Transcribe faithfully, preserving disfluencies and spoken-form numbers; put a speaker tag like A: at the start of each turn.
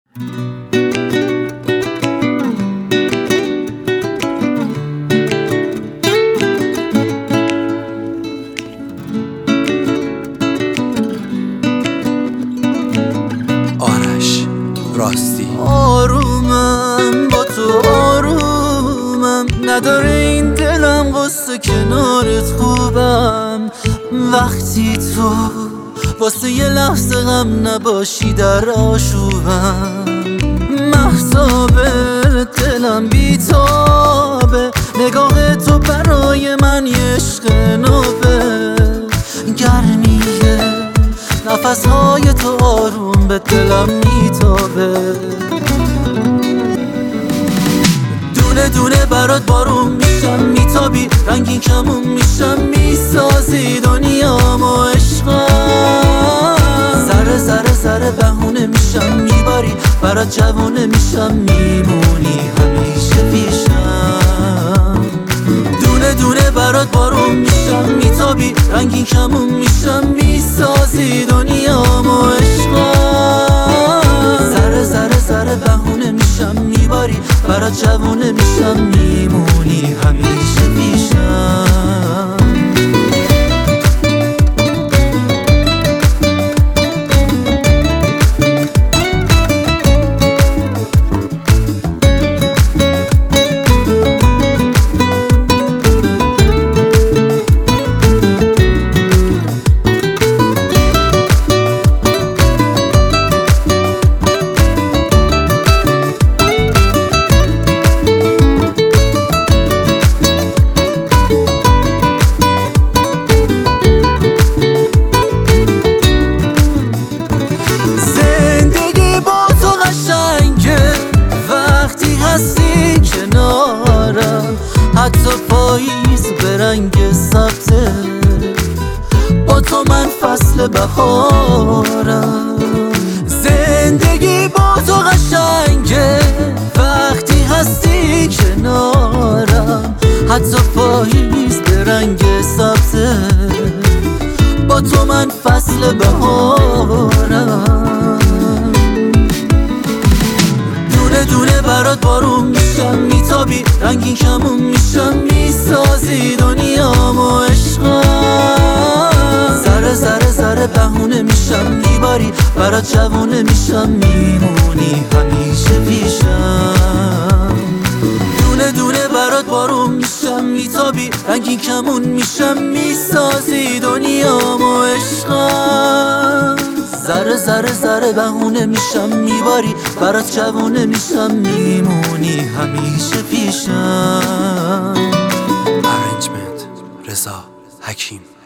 A: آرش راستی.
B: آرومم با تو آرومم، نداره این دلم قصه کنارت خوبم. وقتی تو واسه یه لحظه غم نباشی در آشوبم، مهتاب دلم بیتابه، نگاه تو برای من یه عشق نوبه. گرمیه نفسهای تو آروم به دلم میتابه، دونه دونه برات بارون میشم، میتابی رنگین کمون میشم، میسازی دنیامو عشقم. ذره ذره ذره بهونه میشم، میباری برات جوونه میشم، میمونی همیشه پیشم. دونه دونه برات بارون میشم، میتابی رنگین کمون میشم، میسازی دنیامو عشقم. ذره ذره ذره بهونه میشم، میباری برات جوونه میشم، میمونی همیشه پیشم. هستی کنارم، حتی پاییز به رنگ سبزه، با تو من فصل بهارم. زندگی با تو قشنگه وقتی هستی کنارم، حتی پاییز به رنگ سبزه، با تو من فصل بهارم. دونه دونه برات بارون میشم، میتابی رنگین کمون میشم، میسازی دنیامو عشقم. ذره ذره ذره بهونه میشم، میباری برات جوونه میشم، میمونی همیشه پیشم. دونه دونه برات بارون میشم، میتابی رنگین کمون میشم، میسازی دنیامو عشقم. ذره ذره ذره بهونه میشم، میباری برات جوونه میشم، میمونی همیشه پیشم.
A: ارنجمنت رضا حکیم.